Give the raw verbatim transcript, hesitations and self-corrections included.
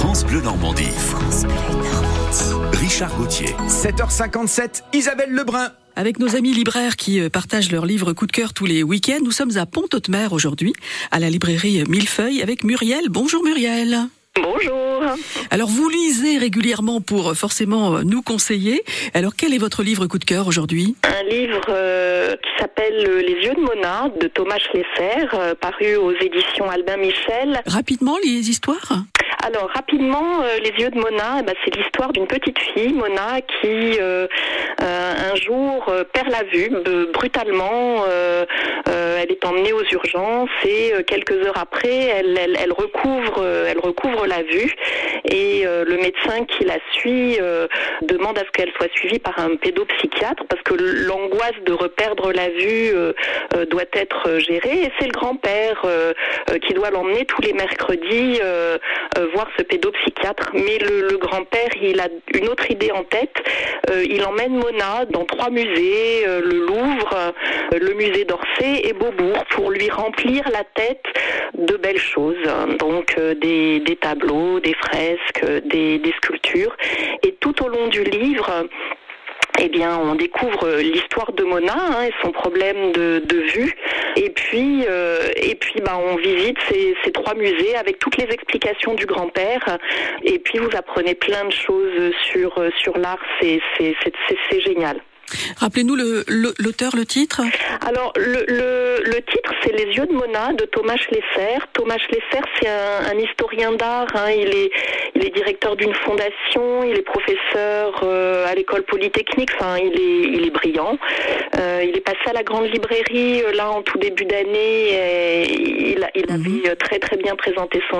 France Bleu Normandie. France Bleu Normandie. Richard Gauthier. sept heures cinquante-sept, Isabelle Lebrun. Avec nos amis libraires qui partagent leurs livres coup de cœur tous les week-ends, nous sommes à Pont-Audemer aujourd'hui, à la librairie Millefeuille, avec Muriel. Bonjour Muriel. Bonjour. Alors vous lisez régulièrement pour forcément nous conseiller. Alors quel est votre livre coup de cœur aujourd'hui ? Un livre euh, qui s'appelle Les yeux de Mona de Thomas Schlesser, euh, paru aux éditions Albin Michel. Rapidement les histoires ? Alors rapidement, euh, Les yeux de Mona, eh ben, c'est l'histoire d'une petite fille, Mona, qui euh, euh, un jour euh, perd la vue euh, brutalement. Euh, euh, elle est emmenée aux urgences et euh, quelques heures après, elle, elle, elle recouvre, euh, elle recouvre la vue. Et euh, le médecin qui la suit euh, demande à ce qu'elle soit suivie par un pédopsychiatre parce que l'angoisse de reperdre la vue euh, euh, doit être gérée. Et c'est le grand-père euh, euh, qui doit l'emmener tous les mercredis euh, euh, voir ce pédopsychiatre. Mais le, le grand-père, il a une autre idée en tête. Euh, il emmène Mona dans trois musées, euh, le Louvre, euh, le musée d'Orsay et Beaubourg, pour lui remplir la tête de belles choses. Donc euh, des, des tableaux, des fresques, des, des sculptures. Et tout au long du livre, eh bien, on découvre l'histoire de Mona hein, et son problème de, de vue. Et puis, euh, et puis, bah, on visite ces, ces trois musées avec toutes les explications du grand-père. Et puis, vous apprenez plein de choses sur sur l'art. C'est c'est c'est, c'est, c'est génial. Rappelez-nous le, le, l'auteur, le titre. Alors, le, le, le titre, c'est Les yeux de Mona de Thomas Schlesser. Thomas Schlesser, c'est un, un historien d'art. Hein. Il est, il est directeur d'une fondation. Il est professeur euh, à l'école polytechnique. Enfin, il est, il est brillant. Euh, il est passé à la grande librairie euh, là en tout début d'année. Et il, il avait très très bien présenté son